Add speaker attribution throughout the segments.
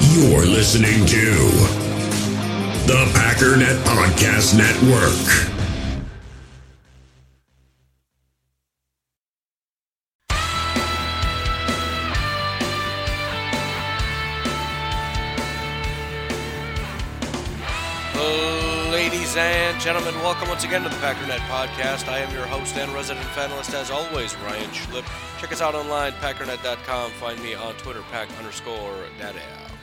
Speaker 1: You're listening to the Packernet Podcast Network.
Speaker 2: Ladies and gentlemen, welcome once again to the Packernet Podcast. I am your host and resident fanalist, as always, Ryan Schlip. Check us out online, packernet.com. Find me on Twitter, pack_daddy.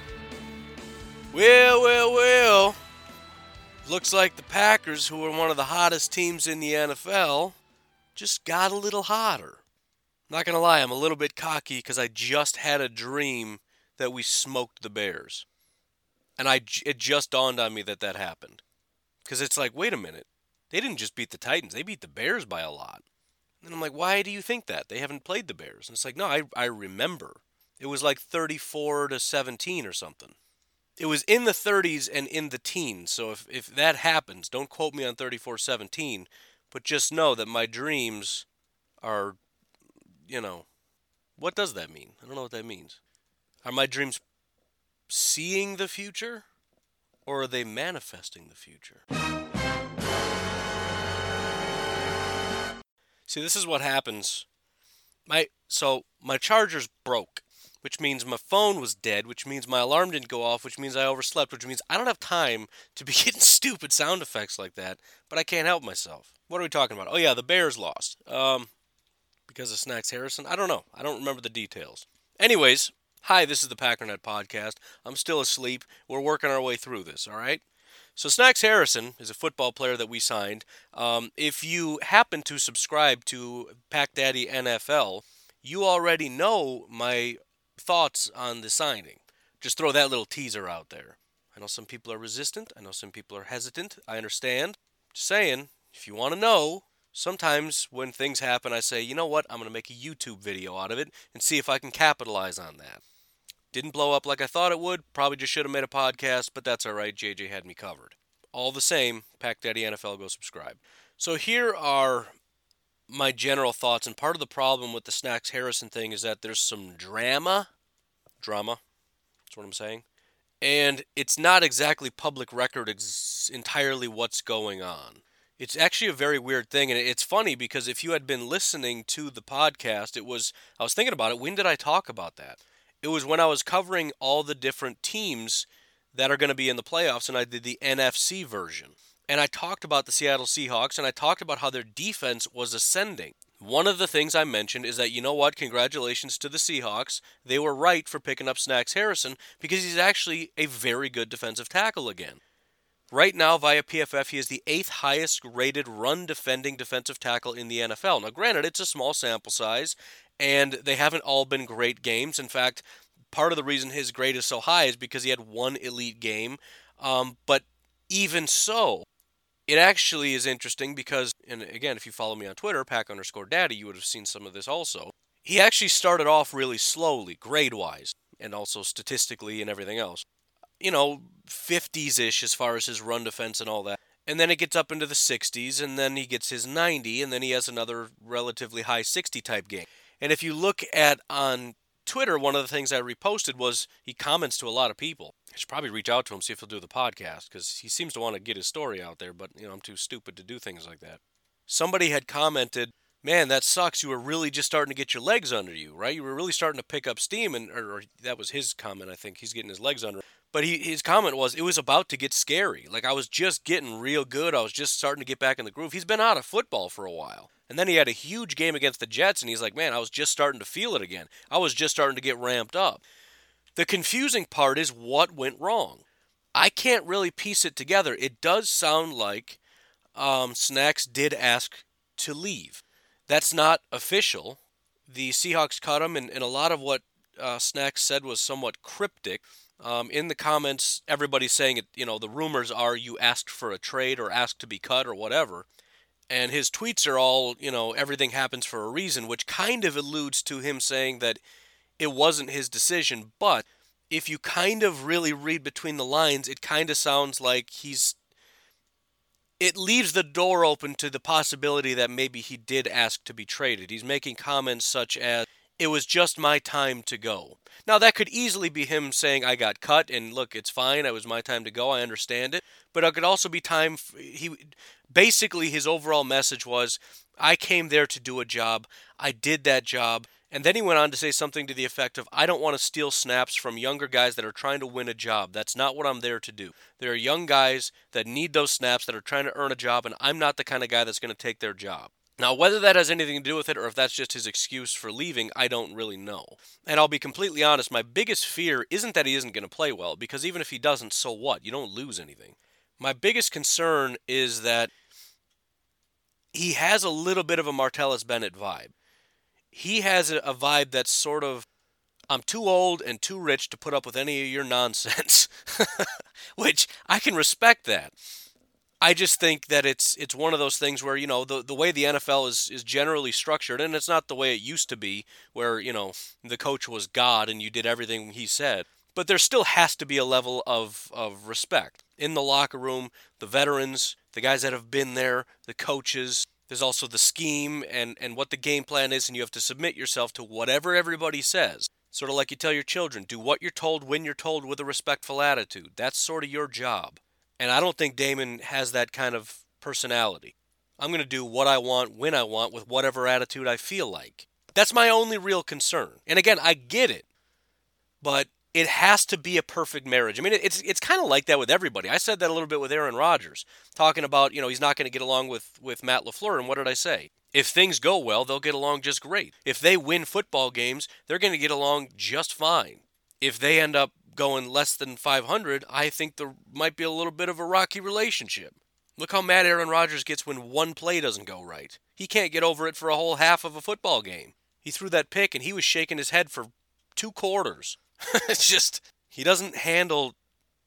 Speaker 2: Well. Looks like the Packers, who are one of the hottest teams in the NFL, just got a little hotter. Not going to lie, I'm a little bit cocky because I just had a dream that we smoked the Bears. And it just dawned on me that happened. Because it's like, wait a minute. They didn't just beat the Titans. They beat the Bears by a lot. And I'm like, why do you think that? They haven't played the Bears. And it's like, no, I remember. It was like 34-17 or something. It was in the 30s and in the teens. So if that happens, don't quote me on 34-17. But just know that my dreams are, what does that mean? I don't know what that means. Are my dreams seeing the future? Or are they manifesting the future? See, this is what happens. My charger's broke, which means my phone was dead, which means my alarm didn't go off, which means I overslept, which means I don't have time to be getting stupid sound effects like that, but I can't help myself. What are we talking about? Oh yeah, the Bears lost. Because of Snacks Harrison? I don't know. I don't remember the details. Anyways, hi, this is the Packernet Podcast. I'm still asleep. We're working our way through this, all right? So Snacks Harrison is a football player that we signed. If you happen to subscribe to Pack Daddy NFL, you already know my thoughts on the signing. Just throw that little teaser out there. I know some people are resistant. I know some people are hesitant. I understand. Just saying, if you want to know, sometimes when things happen, I say, you know what? I'm going to make a YouTube video out of it and see if I can capitalize on that. Didn't blow up like I thought it would. Probably just should have made a podcast, but that's all right. JJ had me covered. All the same, Pack Daddy NFL, go subscribe. So here are my general thoughts, and part of the problem with the Snacks Harrison thing is that there's some drama, that's what I'm saying, and it's not exactly public record entirely what's going on. It's actually a very weird thing, and it's funny because if you had been listening to the podcast, I was thinking about it, when did I talk about that? It was when I was covering all the different teams that are going to be in the playoffs, and I did the NFC version. And I talked about the Seattle Seahawks, and I talked about how their defense was ascending. One of the things I mentioned is that, you know what, congratulations to the Seahawks. They were right for picking up Snacks Harrison because he's actually a very good defensive tackle again. Right now, via PFF, he is the 8th highest rated run-defending defensive tackle in the NFL. Now, granted, it's a small sample size, and they haven't all been great games. In fact, part of the reason his grade is so high is because he had one elite game. But even so, it actually is interesting because, and again, if you follow me on Twitter, pack_daddy, you would have seen some of this also. He actually started off really slowly, grade-wise, and also statistically and everything else. 50s-ish as far as his run defense and all that. And then it gets up into the 60s, and then he gets his 90, and then he has another relatively high 60 type game. And if you look at on Twitter, one of the things I reposted was he comments to a lot of people. I should probably reach out to him, see if he'll do the podcast, because he seems to want to get his story out there, but I'm too stupid to do things like that. Somebody had commented, man, that sucks. You were really just starting to get your legs under you, right? You were really starting to pick up steam, or that was his comment, I think. He's getting his legs under him. But his comment was, it was about to get scary. Like, I was just getting real good. I was just starting to get back in the groove. He's been out of football for a while. And then he had a huge game against the Jets, and he's like, man, I was just starting to feel it again. I was just starting to get ramped up. The confusing part is what went wrong. I can't really piece it together. It does sound like Snacks did ask to leave. That's not official. The Seahawks cut him, and a lot of what Snacks said was somewhat cryptic. In the comments, everybody's saying it. The rumors are you asked for a trade or asked to be cut or whatever. And his tweets are all, everything happens for a reason, which kind of alludes to him saying that it wasn't his decision. But if you kind of really read between the lines, it kind of sounds like it leaves the door open to the possibility that maybe he did ask to be traded. He's making comments such as, It was just my time to go. Now, that could easily be him saying, I got cut, and look, it's fine. It was my time to go. I understand it. But it could also be time. Basically, his overall message was, I came there to do a job. I did that job. And then he went on to say something to the effect of, I don't want to steal snaps from younger guys that are trying to win a job. That's not what I'm there to do. There are young guys that need those snaps that are trying to earn a job, and I'm not the kind of guy that's going to take their job. Now, whether that has anything to do with it or if that's just his excuse for leaving, I don't really know. And I'll be completely honest, my biggest fear isn't that he isn't going to play well, because even if he doesn't, so what? You don't lose anything. My biggest concern is that he has a little bit of a Martellus Bennett vibe. He has a vibe that's sort of, I'm too old and too rich to put up with any of your nonsense, which I can respect that. I just think that it's one of those things where, the way the NFL is generally structured, and it's not the way it used to be where, the coach was God and you did everything he said. But there still has to be a level of respect. In the locker room, the veterans, the guys that have been there, the coaches, there's also the scheme and what the game plan is, and you have to submit yourself to whatever everybody says. Sort of like you tell your children, do what you're told when you're told with a respectful attitude. That's sort of your job. And I don't think Damon has that kind of personality. I'm going to do what I want, when I want, with whatever attitude I feel like. That's my only real concern. And again, I get it. But it has to be a perfect marriage. I mean, it's kind of like that with everybody. I said that a little bit with Aaron Rodgers, talking about, he's not going to get along with Matt LaFleur. And what did I say? If things go well, they'll get along just great. If they win football games, they're going to get along just fine. If they end up going less than 500, I think there might be a little bit of a rocky relationship. Look how mad Aaron Rodgers gets when one play doesn't go right. He can't get over it for a whole half of a football game. He threw that pick and he was shaking his head for 2 quarters. It's just, he doesn't handle,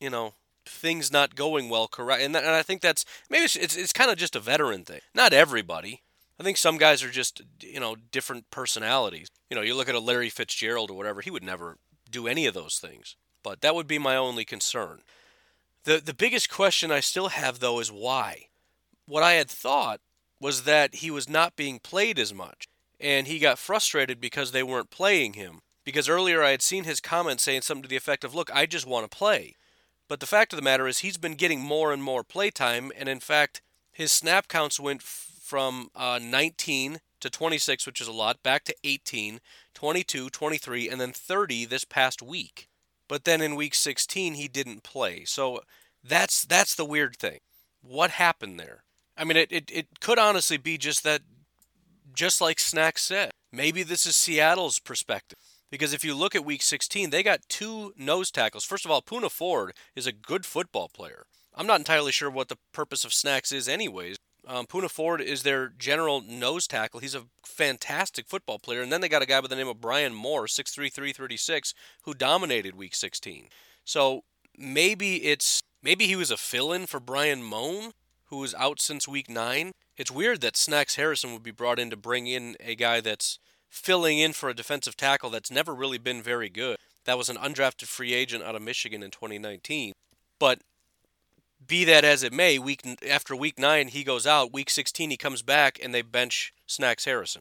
Speaker 2: things not going well correct. And I think that's, maybe it's kind of just a veteran thing. Not everybody. I think some guys are just, different personalities. You look at a Larry Fitzgerald or whatever, he would never do any of those things. But that would be my only concern. The biggest question I still have, though, is why? What I had thought was that he was not being played as much, and he got frustrated because they weren't playing him. Because earlier I had seen his comment saying something to the effect of, look, I just want to play. But the fact of the matter is he's been getting more and more playtime, and in fact, his snap counts went from 19 to 26, which is a lot, back to 18, 22, 23, and then 30 this past week. But then in week 16, he didn't play. So that's the weird thing. What happened there? I mean, it could honestly be just that, just like Snack said. Maybe this is Seattle's perspective. Because if you look at week 16, they got 2 nose tackles. First of all, Poona Ford is a good football player. I'm not entirely sure what the purpose of Snacks is anyways. Poona Ford is their general nose tackle. He's a fantastic football player. And then they got a guy by the name of Brian Moore, 6'3", 336, who dominated week 16. So maybe he was a fill-in for Brian Moan, who was out since week 9. It's weird that Snacks Harrison would be brought in to bring in a guy that's filling in for a defensive tackle that's never really been very good. That was an undrafted free agent out of Michigan in 2019. But be that as it may, after week 9 he goes out. Week 16 he comes back and they bench Snacks Harrison.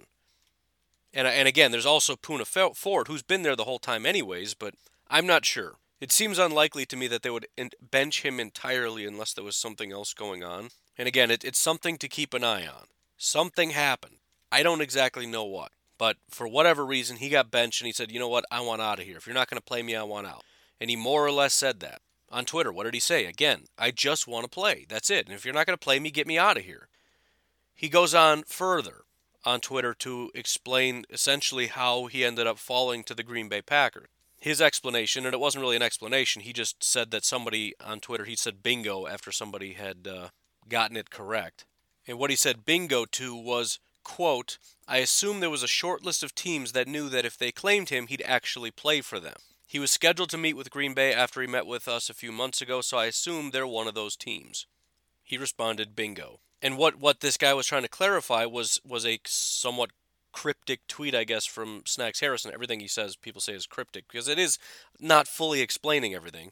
Speaker 2: And again, there's also Poona Ford, who's been there the whole time anyways, but I'm not sure. It seems unlikely to me that they would bench him entirely unless there was something else going on. And again, it's something to keep an eye on. Something happened. I don't exactly know what. But for whatever reason, he got benched and he said, you know what, I want out of here. If you're not going to play me, I want out. And he more or less said that. On Twitter, what did he say? Again, I just want to play. That's it. And if you're not going to play me, get me out of here. He goes on further on Twitter to explain essentially how he ended up falling to the Green Bay Packers. His explanation, and it wasn't really an explanation, he just said that somebody on Twitter, he said bingo after somebody had gotten it correct. And what he said bingo to was, quote, I assume there was a short list of teams that knew that if they claimed him, he'd actually play for them. He was scheduled to meet with Green Bay after he met with us a few months ago, so I assume they're one of those teams. He responded, bingo. And what this guy was trying to clarify was a somewhat cryptic tweet, I guess, from Snacks Harrison. Everything he says, people say is cryptic, because it is not fully explaining everything.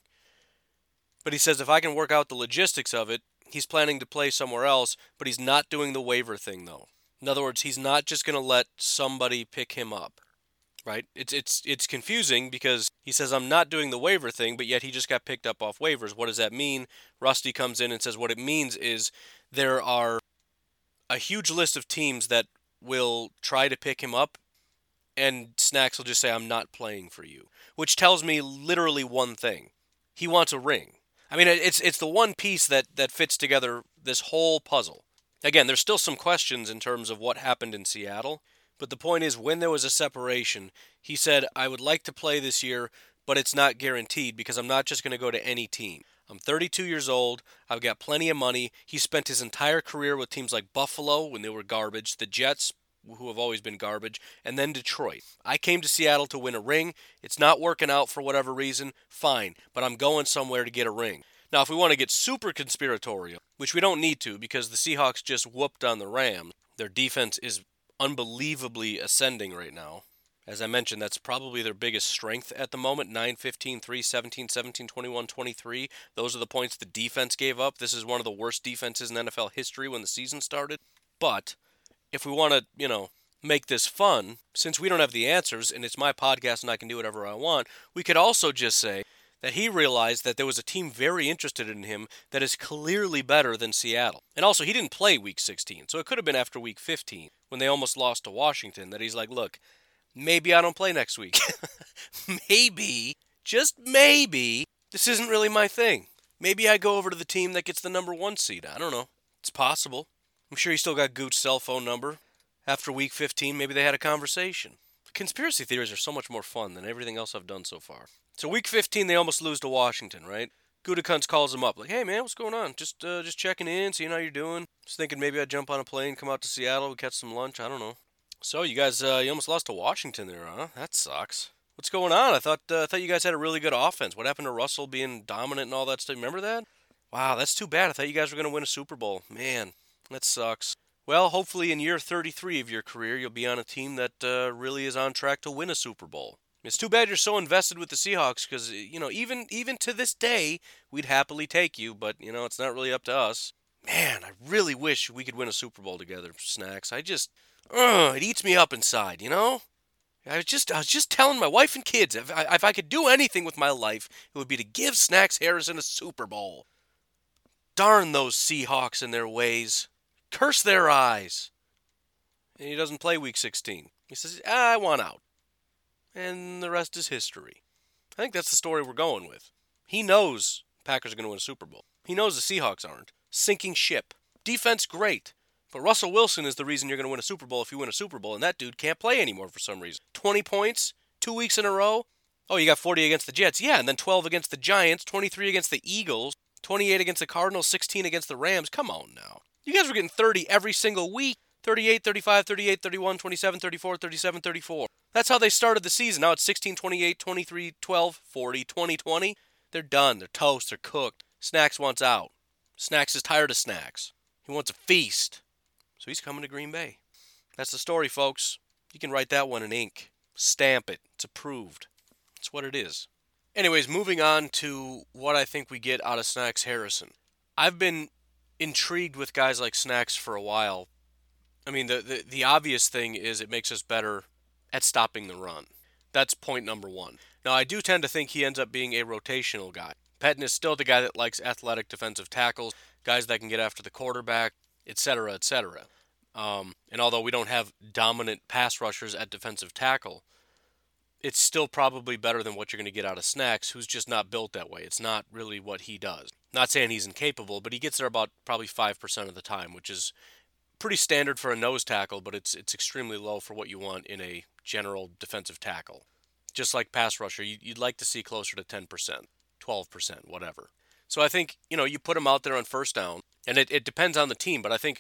Speaker 2: But he says if I can work out the logistics of it, he's planning to play somewhere else, but he's not doing the waiver thing, though. In other words, he's not just going to let somebody pick him up. right? It's confusing because he says I'm not doing the waiver thing, but yet he just got picked up off waivers. What does that mean? Rusty comes in and says what it means is there are a huge list of teams that will try to pick him up, and Snacks will just say I'm not playing for you, which tells me literally one thing: he wants a ring. I mean, it's the one piece that fits together this whole puzzle. Again, there's still some questions in terms of what happened in Seattle, but the point is when there was a separation, he said, I would like to play this year, but it's not guaranteed because I'm not just going to go to any team. I'm 32 years old. I've got plenty of money. He spent his entire career with teams like Buffalo when they were garbage, the Jets, who have always been garbage, and then Detroit. I came to Seattle to win a ring. It's not working out for whatever reason. Fine, but I'm going somewhere to get a ring. Now, if we want to get super conspiratorial, which we don't need to because the Seahawks just whooped on the Rams, their defense is unbelievably ascending right now. As I mentioned, that's probably their biggest strength at the moment. 9, 15, 3, 17, 17, 21, 23. Those are the points the defense gave up. This is one of the worst defenses in NFL history when the season started. But if we want to, make this fun, since we don't have the answers and it's my podcast and I can do whatever I want, we could also just say that he realized that there was a team very interested in him that is clearly better than Seattle. And also, he didn't play Week 16, so it could have been after Week 15 when they almost lost to Washington that he's like, look, maybe I don't play next week. Maybe, just maybe, this isn't really my thing. Maybe I go over to the team that gets the number 1 seed. I don't know. It's possible. I'm sure he still got Gooch's cell phone number. After Week 15, maybe they had a conversation. Conspiracy theories are so much more fun than everything else I've done so far. So Week 15, they almost lose to Washington, right? Gutekunst calls him up, like, hey man, what's going on? Just checking in, seeing how you're doing. Just thinking maybe I'd jump on a plane, come out to Seattle, we catch some lunch, I don't know. So you guys, you almost lost to Washington there, huh? That sucks. What's going on? I thought you guys had a really good offense. What happened to Russell being dominant and all that stuff? Remember that? Wow, that's too bad. I thought you guys were going to win a Super Bowl. Man, that sucks. Well, hopefully in year 33 of your career, you'll be on a team that really is on track to win a Super Bowl. It's too bad you're so invested with the Seahawks because, even to this day, we'd happily take you, but, it's not really up to us. Man, I really wish we could win a Super Bowl together, Snacks. It eats me up inside, I was just telling my wife and kids, if I could do anything with my life, it would be to give Snacks Harrison a Super Bowl. Darn those Seahawks and their ways. Curse their eyes. And he doesn't play Week 16. He says, I want out. And the rest is history. I think that's the story we're going with. He knows Packers are going to win a Super Bowl. He knows the Seahawks aren't. Sinking ship. Defense, great. But Russell Wilson is the reason you're going to win a Super Bowl if you win a Super Bowl, and that dude can't play anymore for some reason. 20 points, 2 weeks in a row. Oh, you got 40 against the Jets. Yeah, and then 12 against the Giants, 23 against the Eagles, 28 against the Cardinals, 16 against the Rams. Come on now. You guys were getting 30 every single week. 38, 35, 38, 31, 27, 34, 37, 34. That's how they started the season. Now it's 16, 28, 23, 12, 40, 20, 20. They're done. They're toast. They're cooked. Snacks wants out. Snacks is tired of Snacks. He wants a feast. So he's coming to Green Bay. That's the story, folks. You can write that one in ink. Stamp it. It's approved. That's what it is. Anyways, moving on to what I think we get out of Snacks Harrison. I've been intrigued with guys like Snacks for a while. I mean, the obvious thing is it makes us better at stopping the run. That's point number one. Now, I do tend to think he ends up being a rotational guy. Pettine is still the guy that likes athletic defensive tackles, guys that can get after the quarterback, etc., etc. And although we don't have dominant pass rushers at defensive tackle, it's still probably better than what you're going to get out of Snacks, who's just not built that way. It's not really what he does. Not saying he's incapable, but he gets there about probably 5% of the time, which is pretty standard for a nose tackle, but it's extremely low for what you want in a general defensive tackle. Just like pass rusher, you'd like to see closer to 10%, 12%, whatever. So I think, you put him out there on first down, and it depends on the team, but I think,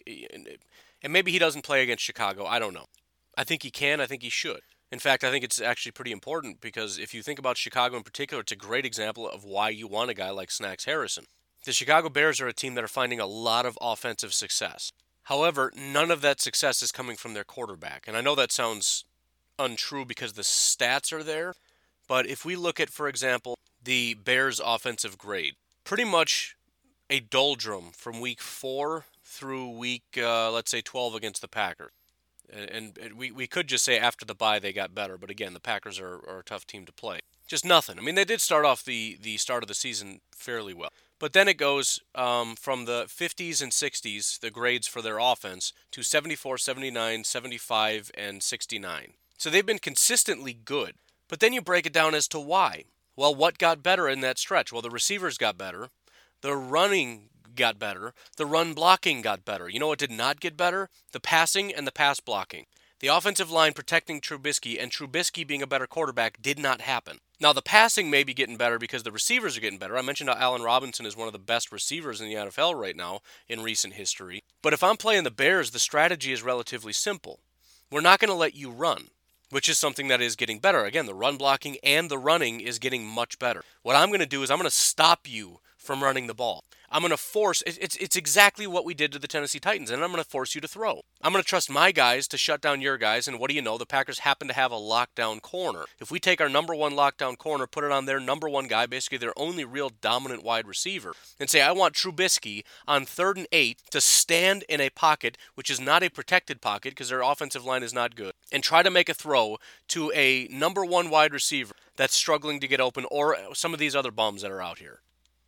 Speaker 2: and maybe he doesn't play against Chicago, I don't know. I think he can, I think he should. In fact, I think it's actually pretty important because if you think about Chicago in particular, it's a great example of why you want a guy like Snacks Harrison. The Chicago Bears are a team that are finding a lot of offensive success. However, none of that success is coming from their quarterback. And I know that sounds untrue because the stats are there, but if we look at, for example, the Bears' offensive grade, pretty much a doldrum from week 4 through week, let's say, 12 against the Packers. And we could just say after the bye they got better, but again, the Packers are a tough team to play. Just nothing. I mean, they did start off the start of the season fairly well. But then it goes from the 50s and 60s, the grades for their offense, to 74, 79, 75, and 69. So they've been consistently good. But then you break it down as to why. Well, what got better in that stretch? Well, the receivers got better. The running got better. The run blocking got better. You know what did not get better? The passing and the pass blocking. The offensive line protecting Trubisky and Trubisky being a better quarterback did not happen. Now, the passing may be getting better because the receivers are getting better. I mentioned how Allen Robinson is one of the best receivers in the NFL right now in recent history. But if I'm playing the Bears, the strategy is relatively simple. We're not going to let you run, which is something that is getting better. Again, the run blocking and the running is getting much better. What I'm going to do is I'm going to stop you from running the ball. I'm going to force, it's exactly what we did to the Tennessee Titans, and I'm going to force you to throw. I'm going to trust my guys to shut down your guys, and what do you know? The Packers happen to have a lockdown corner. If we take our number one lockdown corner, put it on their number one guy, basically their only real dominant wide receiver, and say, I want Trubisky on 3rd and 8 to stand in a pocket, which is not a protected pocket because their offensive line is not good, and try to make a throw to a number one wide receiver that's struggling to get open, or some of these other bums that are out here.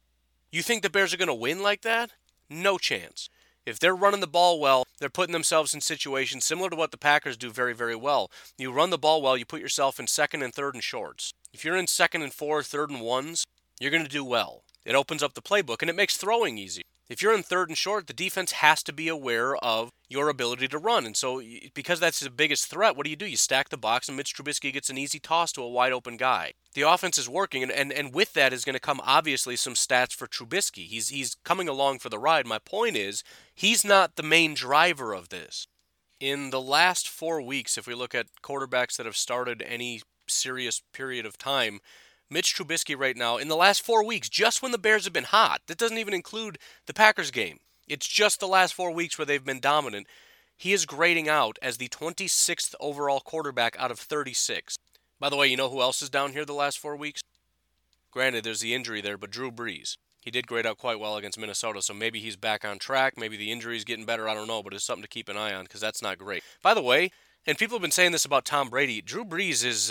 Speaker 2: You think the Bears are going to win like that? No chance. If they're running the ball well, they're putting themselves in situations similar to what the Packers do very, very well. You run the ball well, you put yourself in 2nd and 3rd and shorts. If you're in 2nd and 4, 3rd and 1s, you're going to do well. It opens up the playbook, and it makes throwing easy. If you're in 3rd and short, the defense has to be aware of your ability to run. And so, because that's the biggest threat, what do? You stack the box, and Mitch Trubisky gets an easy toss to a wide-open guy. The offense is working, and with that is going to come, obviously, some stats for Trubisky. He's coming along for the ride. My point is, he's not the main driver of this. In the last 4 weeks, if we look at quarterbacks that have started any serious period of time, Mitch Trubisky right now, in the last 4 weeks, just when the Bears have been hot, that doesn't even include the Packers game. It's just the last 4 weeks where they've been dominant. He is grading out as the 26th overall quarterback out of 36. By the way, you know who else is down here the last 4 weeks? Granted, there's the injury there, but Drew Brees. He did grade out quite well against Minnesota, so maybe he's back on track. Maybe the injury is getting better. I don't know, but it's something to keep an eye on because that's not great. By the way, and people have been saying this about Tom Brady, Drew Brees is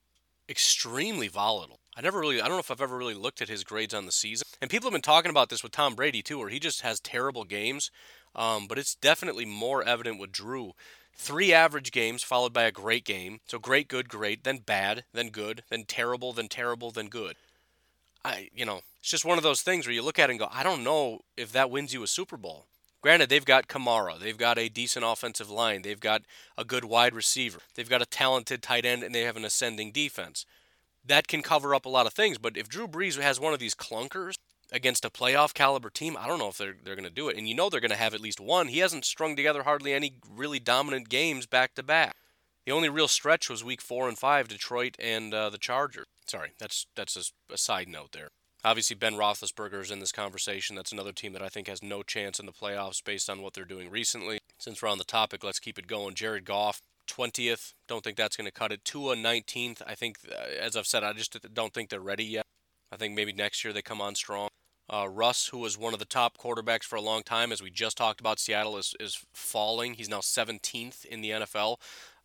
Speaker 2: extremely volatile. I don't know if I've ever really looked at his grades on the season. And people have been talking about this with Tom Brady too, where he just has terrible games. But it's definitely more evident with Drew. 3 average games followed by a great game. So great, good, great, then bad, then good, then terrible, then good. It's just one of those things where you look at it and go, I don't know if that wins you a Super Bowl. Granted, they've got Kamara. They've got a decent offensive line. They've got a good wide receiver. They've got a talented tight end, and they have an ascending defense. That can cover up a lot of things, but if Drew Brees has one of these clunkers against a playoff caliber team, I don't know if they're going to do it. And you know they're going to have at least one. He hasn't strung together hardly any really dominant games back to back. The only real stretch was week 4 and 5, Detroit and the Chargers. Sorry, that's a side note there. Obviously, Ben Roethlisberger is in this conversation. That's another team that I think has no chance in the playoffs based on what they're doing recently. Since we're on the topic, let's keep it going. Jared Goff, 20th. Don't think that's going to cut it. Tua, 19th. I think, as I've said, I just don't think they're ready yet. I think maybe next year they come on strong. Russ, who was one of the top quarterbacks for a long time, as we just talked about, Seattle is falling. He's now 17th in the NFL.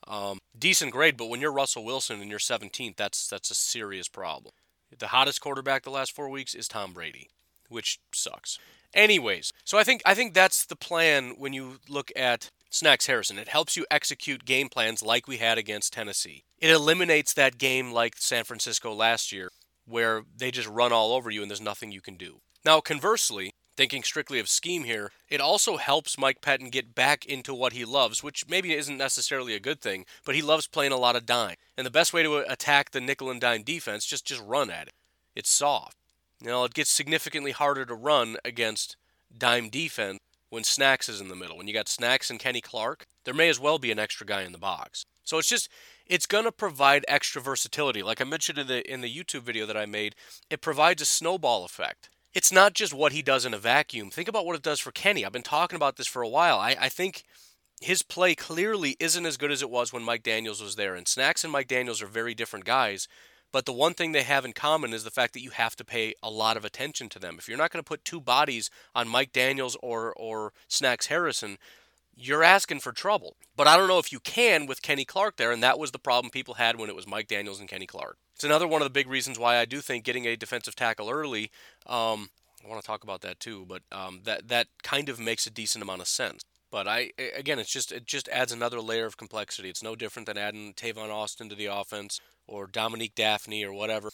Speaker 2: Decent grade, but when you're Russell Wilson and you're 17th, that's a serious problem. The hottest quarterback the last 4 weeks is Tom Brady, which sucks. Anyways, so I think that's the plan when you look at Snacks Harrison. It helps you execute game plans like we had against Tennessee. It eliminates that game like San Francisco last year where they just run all over you and there's nothing you can do. Now, conversely, thinking strictly of scheme here, it also helps Mike Pettin get back into what he loves, which maybe isn't necessarily a good thing, but he loves playing a lot of dime. And the best way to attack the nickel and dime defense, just run at it. It's soft. It gets significantly harder to run against dime defense when Snacks is in the middle. When you got Snacks and Kenny Clark, there may as well be an extra guy in the box. So it's going to provide extra versatility. Like I mentioned in the YouTube video that I made, it provides a snowball effect. It's not just what he does in a vacuum. Think about what it does for Kenny. I've been talking about this for a while. I think his play clearly isn't as good as it was when Mike Daniels was there. And Snacks and Mike Daniels are very different guys. But the one thing they have in common is the fact that you have to pay a lot of attention to them. If you're not going to put 2 bodies on Mike Daniels or Snacks Harrison, you're asking for trouble. But I don't know if you can with Kenny Clark there, and that was the problem people had when it was Mike Daniels and Kenny Clark. It's another one of the big reasons why I do think getting a defensive tackle early, I want to talk about that too, but that kind of makes a decent amount of sense. But again, it just adds another layer of complexity. It's no different than adding Tavon Austin to the offense or Dominique Daphne or whatever.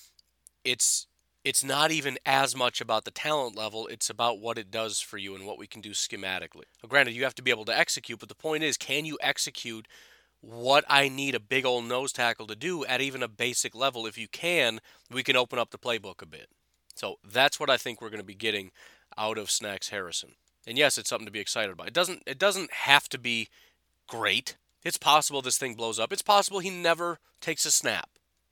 Speaker 2: It's not even as much about the talent level. It's about what it does for you and what we can do schematically. Now, granted, you have to be able to execute, but the point is, can you execute what I need a big old nose tackle to do at even a basic level? If you can, we can open up the playbook a bit. So that's what I think we're going to be getting out of Snacks Harrison. And yes, it's something to be excited about. It doesn't have to be great. It's possible this thing blows up. It's possible he never takes a snap.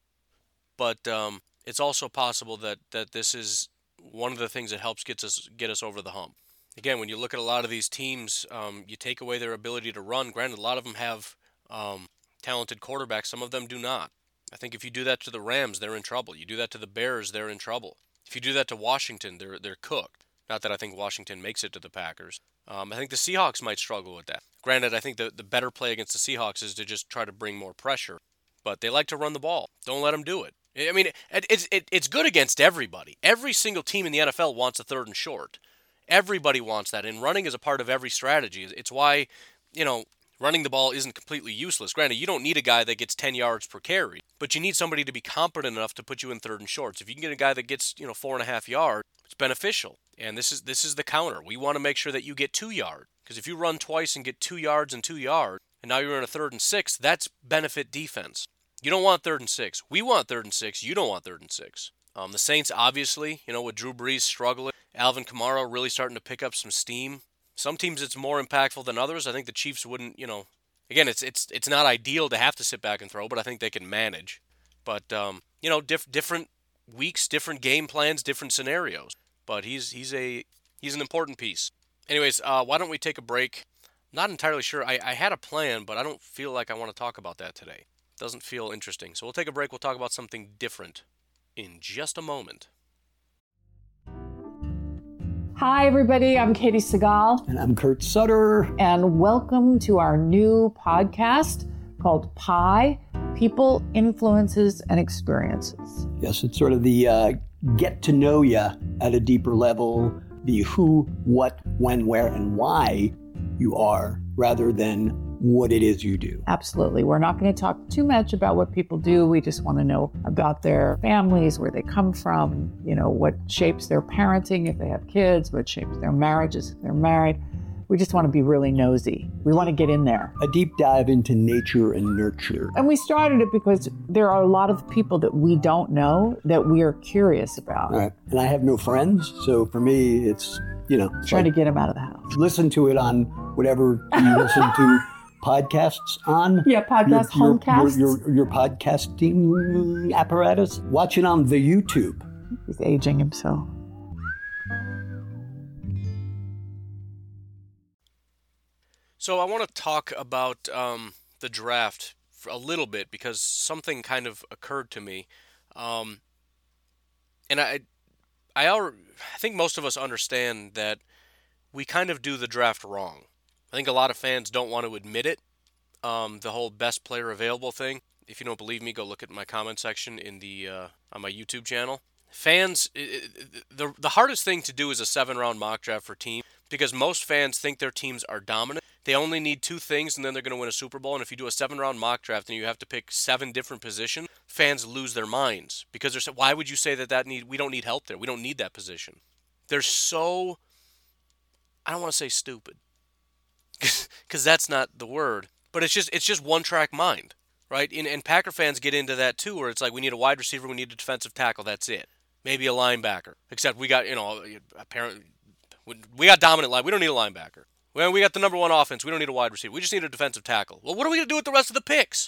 Speaker 2: But it's also possible that this is one of the things that helps get us over the hump. Again, when you look at a lot of these teams, you take away their ability to run. Granted, a lot of them have talented quarterbacks. Some of them do not. I think if you do that to the Rams, they're in trouble. You do that to the Bears, they're in trouble. If you do that to Washington, they're cooked. Not that I think Washington makes it to the Packers. I think the Seahawks might struggle with that. Granted, I think the better play against the Seahawks is to just try to bring more pressure. But they like to run the ball. Don't let them do it. I mean, it's good against everybody. Every single team in the NFL wants a third and short. Everybody wants that, and running is a part of every strategy. It's why, running the ball isn't completely useless. Granted, you don't need a guy that gets 10 yards per carry, but you need somebody to be competent enough to put you in third and shorts. If you can get a guy that gets 4.5 yards, it's beneficial. And this is the counter. We want to make sure that you get 2 yards, because if you run twice and get 2 yards and 2 yards, and now you're in a 3rd and 6, that's benefit defense. You don't want 3rd and 6. We want 3rd and 6. You don't want 3rd and 6. The Saints, obviously, with Drew Brees struggling, Alvin Kamara really starting to pick up some steam. Some teams it's more impactful than others. I think the Chiefs wouldn't, again, it's not ideal to have to sit back and throw, but I think they can manage. But different weeks, different game plans, different scenarios. But he's an important piece. Anyways, why don't we take a break? Not entirely sure. I had a plan, but I don't feel like I want to talk about that today. Doesn't feel interesting. So we'll take a break. We'll talk about something different in just a moment.
Speaker 3: Hi, everybody. I'm Katie Segal.
Speaker 4: And I'm Kurt Sutter.
Speaker 3: And welcome to our new podcast called PIE, People, Influences, and Experiences.
Speaker 4: Yes, it's sort of the get to know you at a deeper level, the who, what, when, where, and why you are, rather than what it is you do.
Speaker 3: Absolutely. We're not going to talk too much about what people do. We just want to know about their families, where they come from, what shapes their parenting if they have kids, what shapes their marriages if they're married. We just want to be really nosy. We want to get in there.
Speaker 4: A deep dive into nature and nurture.
Speaker 3: And we started it because there are a lot of people that we don't know that we are curious about.
Speaker 4: Right. And I have no friends, so for me, it's,
Speaker 3: trying to get them out of the house.
Speaker 4: Listen to it on whatever you listen to podcasts on.
Speaker 3: Yeah, homecasts.
Speaker 4: Your podcasting apparatus. Watch it on the YouTube.
Speaker 3: He's aging himself.
Speaker 2: So I want to talk about the draft for a little bit because something kind of occurred to me, and I think most of us understand that we kind of do the draft wrong. I think a lot of fans don't want to admit it. The whole best player available thing. If you don't believe me, go look at my comment section in the on my YouTube channel. Fans, the hardest thing to do is a 7-round mock draft for teams because most fans think their teams are dominant. They only need 2 things and then they're going to win a Super Bowl. And if you do a 7-round mock draft and you have to pick 7 different positions, fans lose their minds because they're why would you say we don't need help there? We don't need that position. They're so, I don't want to say stupid because that's not the word, but it's just one-track mind, right? And Packer fans get into that too, where it's like we need a wide receiver, we need a defensive tackle, that's it. Maybe a linebacker, except we got apparently we got dominant line. We don't need a linebacker. We got the number 1 offense. We don't need a wide receiver. We just need a defensive tackle. Well, what are we going to do with the rest of the picks?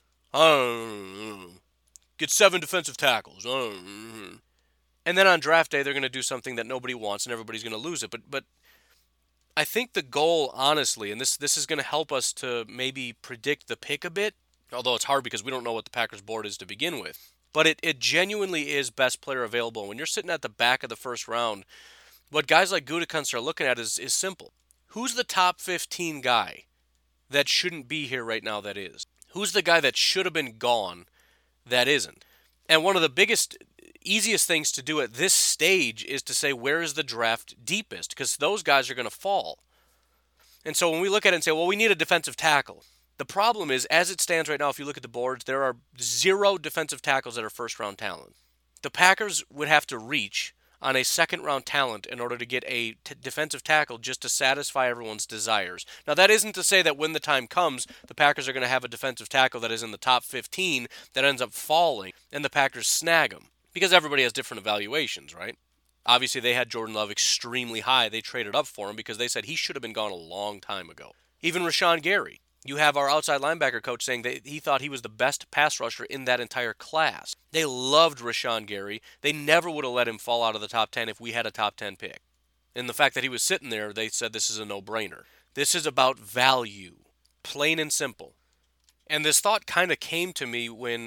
Speaker 2: Get 7 defensive tackles. And then on draft day, they're going to do something that nobody wants, and everybody's going to lose it. But I think the goal, honestly, and this is going to help us to maybe predict the pick a bit, although it's hard because we don't know what the Packers board is to begin with. But it genuinely is best player available. When you're sitting at the back of the first round, what guys like Gutekunst are looking at is simple. Who's the top 15 guy that shouldn't be here right now that is? Who's the guy that should have been gone that isn't? And one of the biggest, easiest things to do at this stage is to say, where is the draft deepest? Because those guys are going to fall. And so when we look at it and say, well, we need a defensive tackle. The problem is, as it stands right now, if you look at the boards, there are 0 defensive tackles that are first-round talent. The Packers would have to reach on a second-round talent in order to get a defensive tackle just to satisfy everyone's desires. Now, that isn't to say that when the time comes, the Packers are going to have a defensive tackle that is in the top 15 that ends up falling, and the Packers snag him. Because everybody has different evaluations, right? Obviously, they had Jordan Love extremely high. They traded up for him because they said he should have been gone a long time ago. Even Rashawn Gary. You have our outside linebacker coach saying that he thought he was the best pass rusher in that entire class. They loved Rashawn Gary. They never would have let him fall out of the top 10 if we had a top 10 pick. And the fact that he was sitting there, they said this is a no-brainer. This is about value, plain and simple. And this thought kind of came to me when,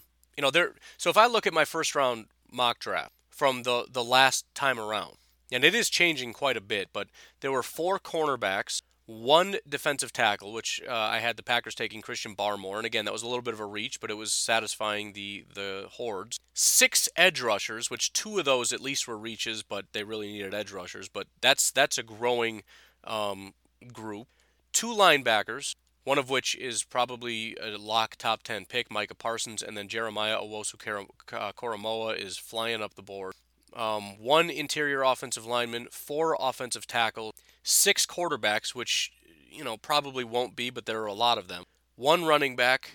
Speaker 2: so if I look at my first-round mock draft from the last time around, and it is changing quite a bit, but there were 4 cornerbacks, 1 defensive tackle, which I had the Packers taking Christian Barmore, and again, that was a little bit of a reach, but it was satisfying the hordes. 6 edge rushers, which 2 of those at least were reaches, but they really needed edge rushers, but that's a growing group. 2 linebackers, one of which is probably a lock top 10 pick, Micah Parsons, and then Jeremiah Owusu-Koramoah is flying up the board. 1 interior offensive lineman, 4 offensive tackle, 6 quarterbacks, which, probably won't be, but there are a lot of them. 1 running back,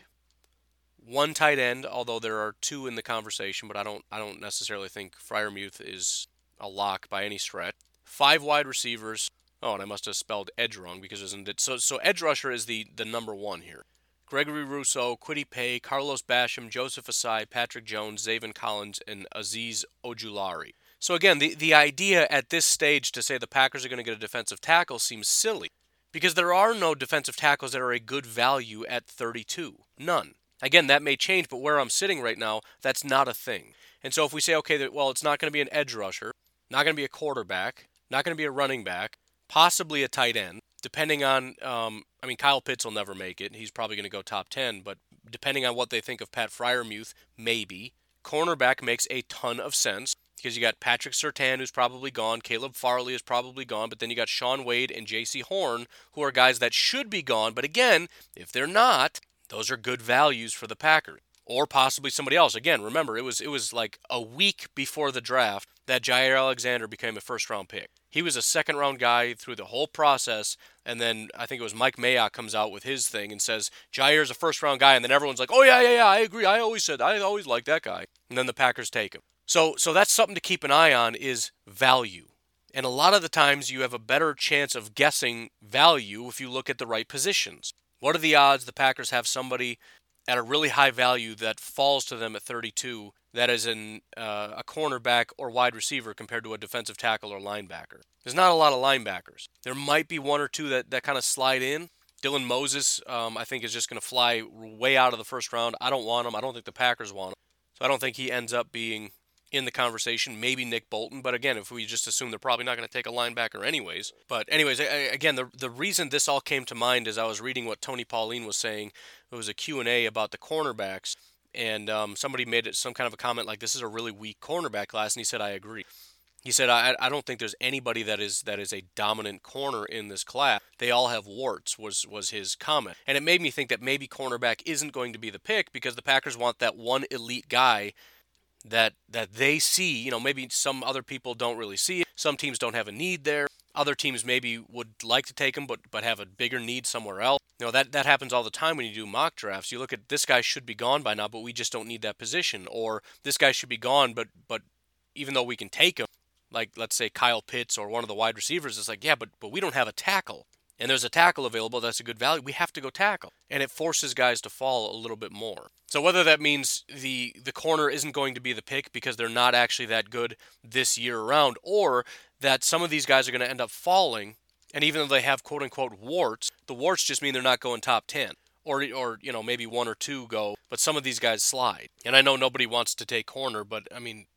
Speaker 2: 1 tight end, although there are 2 in the conversation, but I don't necessarily think Freiermuth is a lock by any stretch. 5 wide receivers. Oh, and I must have spelled edge wrong because isn't it? So edge rusher is the number 1 here. Gregory Rousseau, Kwity Paye, Carlos Basham, Joseph Asai, Patrick Jones, Zaven Collins, and Azeez Ojulari. So again, the idea at this stage to say the Packers are going to get a defensive tackle seems silly because there are no defensive tackles that are a good value at 32. None. Again, that may change, but where I'm sitting right now, that's not a thing. And so if we say, okay, it's not going to be an edge rusher, not going to be a quarterback, not going to be a running back, possibly a tight end, depending on, Kyle Pitts will never make it. He's probably going to go top 10, but depending on what they think of Pat Freiermuth, maybe. Cornerback makes a ton of sense because you got Patrick Surtain, who's probably gone. Caleb Farley is probably gone, but then you got Shaun Wade and J.C. Horn, who are guys that should be gone. But again, if they're not, those are good values for the Packers. Or possibly somebody else. Again, remember, it was like a week before the draft that Jaire Alexander became a first-round pick. He was a second-round guy through the whole process, and then I think it was Mike Mayock comes out with his thing and says, Jaire's a first-round guy, and then everyone's like, oh, yeah, I agree. I always liked that guy. And then the Packers take him. So that's something to keep an eye on is value. And a lot of the times you have a better chance of guessing value if you look at the right positions. What are the odds the Packers have somebody at a really high value that falls to them at 32 that is a cornerback or wide receiver compared to a defensive tackle or linebacker? There's not a lot of linebackers. There might be 1 or 2 that kind of slide in. Dylan Moses, I think, is just going to fly way out of the first round. I don't want him. I don't think the Packers want him. So I don't think he ends up being in the conversation. Maybe Nick Bolton. But again, if we just assume they're probably not going to take a linebacker anyways. But anyways, again, the reason this all came to mind is I was reading what Tony Pauline was saying. It was a Q&A about the cornerbacks. And somebody made some kind of a comment like, this is a really weak cornerback class. And he said, I agree. He said, I don't think there's anybody that is a dominant corner in this class. They all have warts, was his comment. And it made me think that maybe cornerback isn't going to be the pick because the Packers want that one elite guy that they see. Maybe some other people don't really see it. Some teams don't have a need there. Other teams maybe would like to take him but have a bigger need somewhere else. That happens all the time when you do mock drafts. You look at this guy should be gone by now, but we just don't need that position. Or this guy should be gone, but even though we can take him, like let's say Kyle Pitts or one of the wide receivers, it's like, yeah, but we don't have a tackle. And there's a tackle available that's a good value. We have to go tackle. And it forces guys to fall a little bit more. So whether that means the corner isn't going to be the pick because they're not actually that good this year around, or that some of these guys are going to end up falling, and even though they have quote-unquote warts, the warts just mean they're not going top 10. Or maybe 1 or 2 go, but some of these guys slide. And I know nobody wants to take corner, but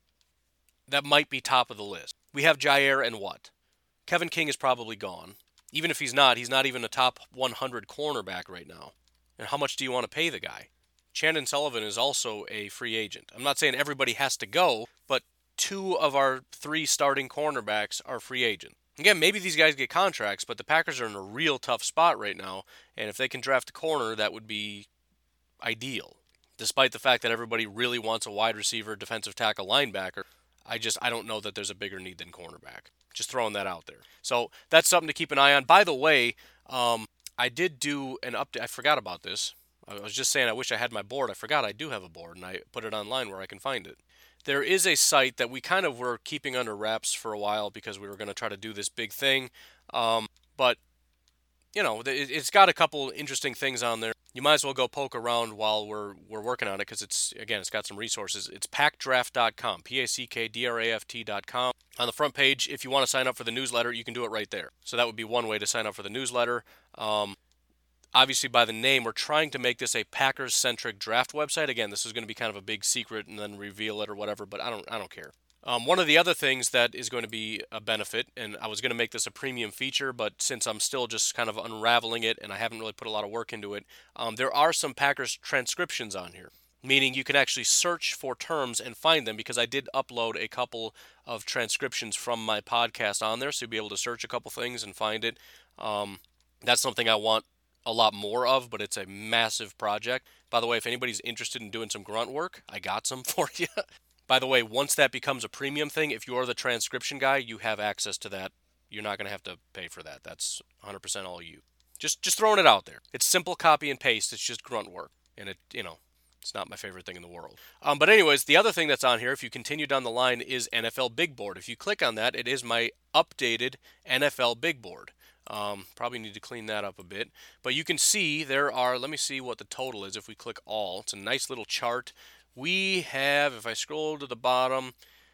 Speaker 2: that might be top of the list. We have Jaire and what? Kevin King is probably gone. Even if he's not even a top 100 cornerback right now. And how much do you want to pay the guy? Chandon Sullivan is also a free agent. I'm not saying everybody has to go, but 2 of our 3 starting cornerbacks are free agents. Again, maybe these guys get contracts, but the Packers are in a real tough spot right now, and if they can draft a corner, that would be ideal. Despite the fact that everybody really wants a wide receiver, defensive tackle, linebacker, I don't know that there's a bigger need than cornerback. Just throwing that out there. So that's something to keep an eye on. By the way, I did do an update. I forgot about this. I was just saying I wish I had my board. I forgot I do have a board, and I put it online where I can find it. There is a site that we kind of were keeping under wraps for a while because we were going to try to do this big thing. But, you know, it's got a couple interesting things on there. You might as well go poke around while we're working on it because it's got some resources. It's packdraft.com, packdraft.com. On the front page, if you want to sign up for the newsletter, you can do it right there. So that would be one way to sign up for the newsletter. Obviously, by the name, we're trying to make this a Packers-centric draft website. Again, this is going to be kind of a big secret and then reveal it or whatever, but I don't care. One of the other things that is going to be a benefit, and I was going to make this a premium feature, but since I'm still just kind of unraveling it and I haven't really put a lot of work into it, there are some Packers transcriptions on here, meaning you can actually search for terms and find them because I did upload a couple of transcriptions from my podcast on there, so you'll be able to search a couple things and find it. That's something I want a lot more of, but it's a massive project. By the way, if anybody's interested in doing some grunt work, I got some for you. By the way, once that becomes a premium thing, if you're the transcription guy, you have access to that. You're not going to have to pay for that. That's 100% all you. Just throwing it out there. It's simple copy and paste. It's just grunt work. And it's not my favorite thing in the world. But anyways, the other thing that's on here, if you continue down the line, is NFL Big Board. If you click on that, it is my updated NFL Big Board. Probably need to clean that up a bit. But you can see there are, let me see what the total is if we click all. It's a nice little chart. We have, if I scroll to the bottom,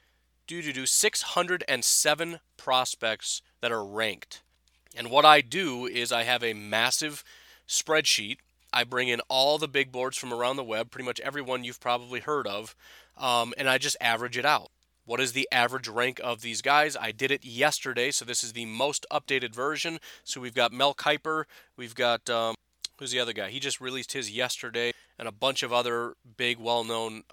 Speaker 2: 607 prospects that are ranked. And what I do is I have a massive spreadsheet. I bring in all the big boards from around the web, pretty much everyone you've probably heard of, and I just average it out. What is the average rank of these guys? I did it yesterday, so this is the most updated version. So we've got Mel Kiper, we've got, who's the other guy? He just released his yesterday, and a bunch of other big, well-known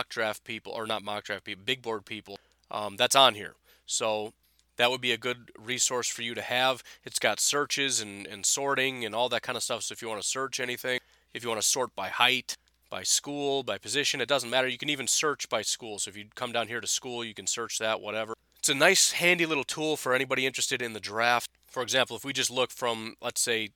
Speaker 2: big board people that's on here. So that would be a good resource for you to have. It's got searches and sorting and all that kind of stuff. So if you want to search anything, if you want to sort by height, by school, by position, it doesn't matter. You can even search by school. So if you come down here to school, you can search that, whatever. It's a nice, handy little tool for anybody interested in the draft. For example, if we just look from, let's say,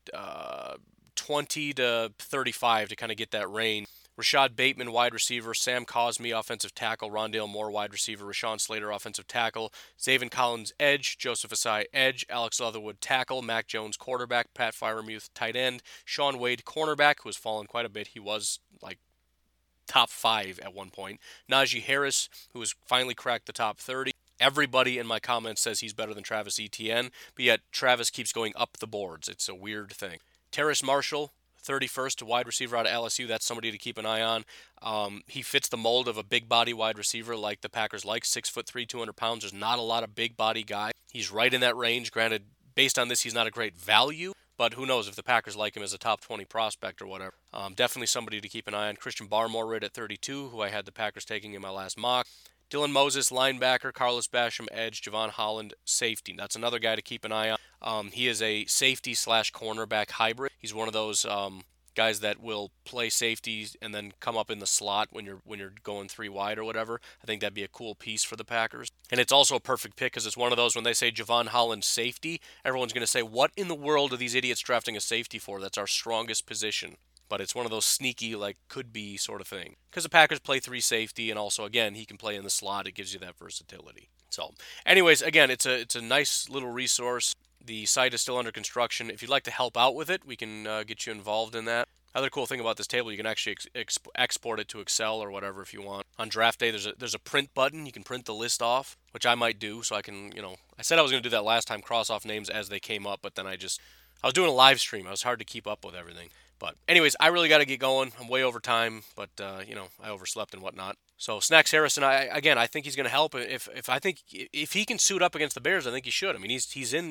Speaker 2: 20 to 35 to kind of get that range. Rashad Bateman, wide receiver. Sam Cosmi, offensive tackle. Rondale Moore, wide receiver. Rashawn Slater, offensive tackle. Zaven Collins, edge. Joseph Asai, edge. Alex Leatherwood, tackle. Mac Jones, quarterback. Pat Freiermuth, tight end. Sean Wade, cornerback, who has fallen quite a bit. He was like top 5 at one point. Najee Harris, who has finally cracked the top 30. Everybody in my comments says he's better than Travis Etienne, but yet Travis keeps going up the boards. It's a weird thing. Terrace Marshall, 31st wide receiver out of LSU. That's somebody to keep an eye on. He fits the mold of a big body wide receiver like the Packers like. 6'3", 200 pounds. There's not a lot of big body guy. He's right in that range. Granted, based on this, he's not a great value, but who knows if the Packers like him as a top 20 prospect or whatever. Definitely somebody to keep an eye on. Christian Barmore right at 32, who I had the Packers taking in my last mock. Dylan Moses, linebacker. Carlos Basham, edge. Javon Holland, safety. That's another guy to keep an eye on. He is a safety/cornerback hybrid. He's one of those guys that will play safety and then come up in the slot when you're going 3 wide or whatever. I think that'd be a cool piece for the Packers. And it's also a perfect pick because it's one of those when they say Javon Holland safety, everyone's going to say, what in the world are these idiots drafting a safety for? That's our strongest position. But it's one of those sneaky, like, could be sort of thing. Because the Packers play 3 safety, and also, again, he can play in the slot. It gives you that versatility. So, anyways, again, it's a nice little resource. The site is still under construction. If you'd like to help out with it, we can get you involved in that. Other cool thing about this table, you can actually export it to Excel or whatever if you want. On draft day, there's a print button. You can print the list off, which I might do. So I can, I said I was going to do that last time, cross off names as they came up, but then I was doing a live stream. It was hard to keep up with everything. But anyways, I really got to get going. I'm way over time, but I overslept and whatnot. So Snacks Harrison, I think he's going to help. If he can suit up against the Bears, I think he should. I mean, he's in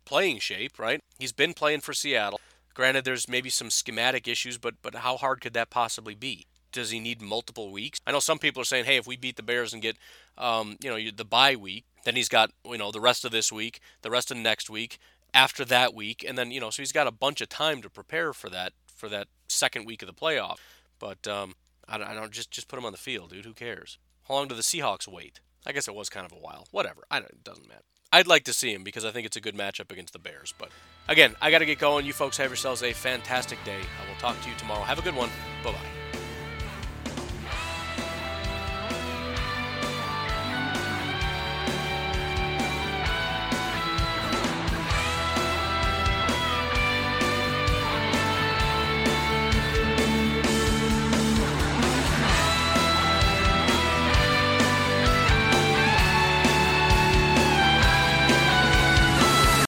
Speaker 2: playing shape, right? He's been playing for Seattle. Granted, there's maybe some schematic issues, but how hard could that possibly be? Does he need multiple weeks? I know some people are saying, hey, if we beat the Bears and get, the bye week, then he's got, the rest of this week, the rest of next week, after that week, and then, so he's got a bunch of time to prepare for that second week of the playoff. But I don't just put him on the field, dude. Who cares? How long do the Seahawks wait? I guess it was kind of a while. Whatever. It doesn't matter. I'd like to see him because I think it's a good matchup against the Bears. But again, I got to get going. You folks have yourselves a fantastic day. I will talk to you tomorrow. Have a good one. Bye-bye.